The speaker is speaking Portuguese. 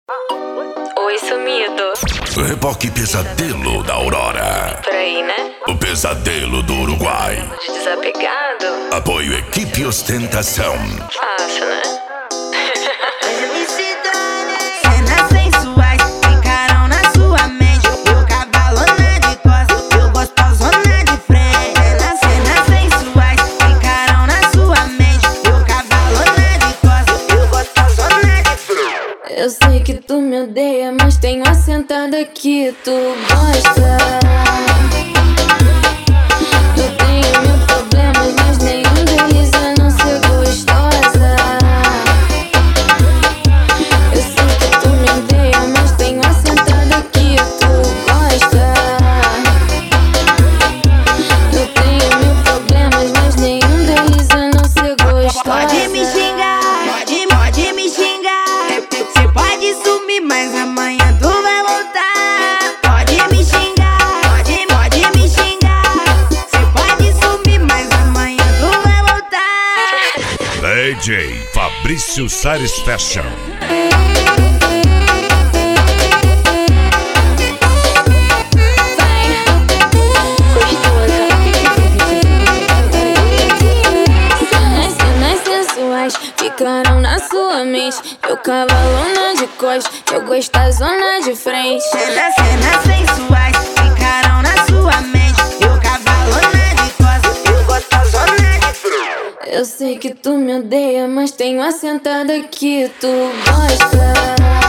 Oi, sumido. Reboque Pesadelo da Aurora. Por aí, né? O Pesadelo do Uruguai. De desapegado. Apoio Equipe Ostentação. Fácil, né? Cenas sensuais ficaram na sua mente. Eu cavalona de costas, eu gostosona de frente. Cenas sensuais ficaram na sua mente. Eu cavalona de costas, eu gostosona de frente. Eu sei que tu me odeia, mas tenho assentada que tu gosta. Eu tenho mil problemas, mas nenhum deles é não ser gostosa. Eu sei que tu me odeia, mas tenho assentada que tu gosta. Eu tenho mil problemas, mas nenhum deles é não ser gostosa. Pode me xingar, pode me xingar. Você pode sumir, mas amanhã tu vai voltar. Pode me xingar, pode me xingar. Você pode sumir, mas amanhã tu vai voltar. DJ Fabrício Sares Fashion. Cenas sensuais ficaram na sua mente. Eu cavalona de costas, eu gostosona de frente. Cenas sensuais ficaram na sua mente. Eu cavalona de costas, eu gostosona de frente. Eu sei que tu me odeia, mas tenho assentada que tu gosta.